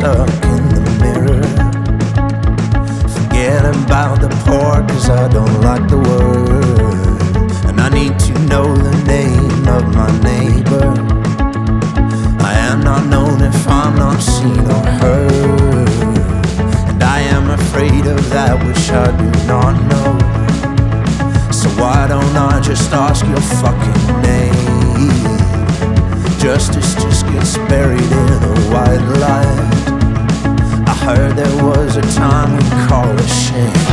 stuck in the mirror. Forget about the poor, 'cause I don't like the word. And I need to know the name of my neighbor. I am not known if I'm not seen or heard. And I am afraid of that which I do not know. So why don't I just ask your fucking name? Justice just gets buried in a white light. I heard there was a time we call it shame.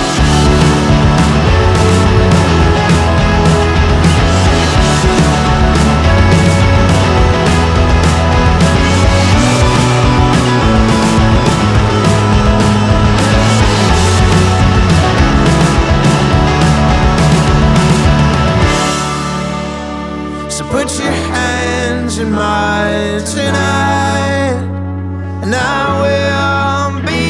So put your hands in mine tonight, and I will be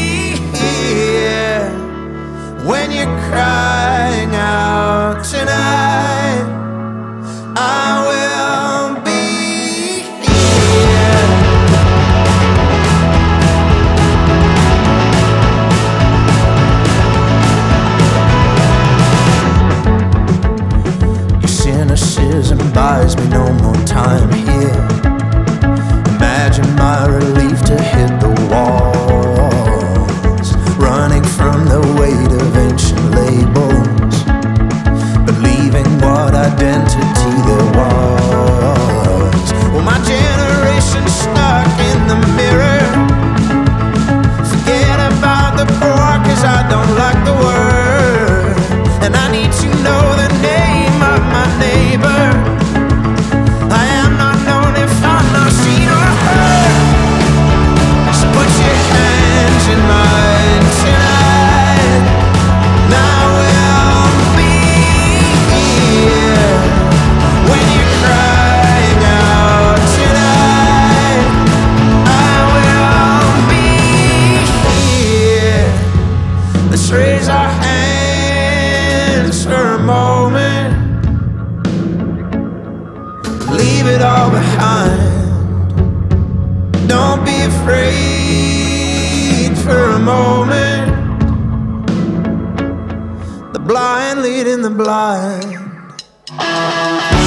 here when you're crying out tonight. I will be here. Your cynicism buys me no more time here. Imagine my relief to hit the walls, running from the weight of ancient labels, believing what identity there was. Well, my generation's stuck in the mirror. Forget about the poor, 'cause I don't like the word. And I need to know the name of my neighbor. I am not known if I'm not seen or heard. So put your hands in mine tonight, and I will be here when you're crying out tonight. I will be here. Let's raise our hands for a moment. Leave it all behind. Don't be afraid for a moment. The blind leading the blind.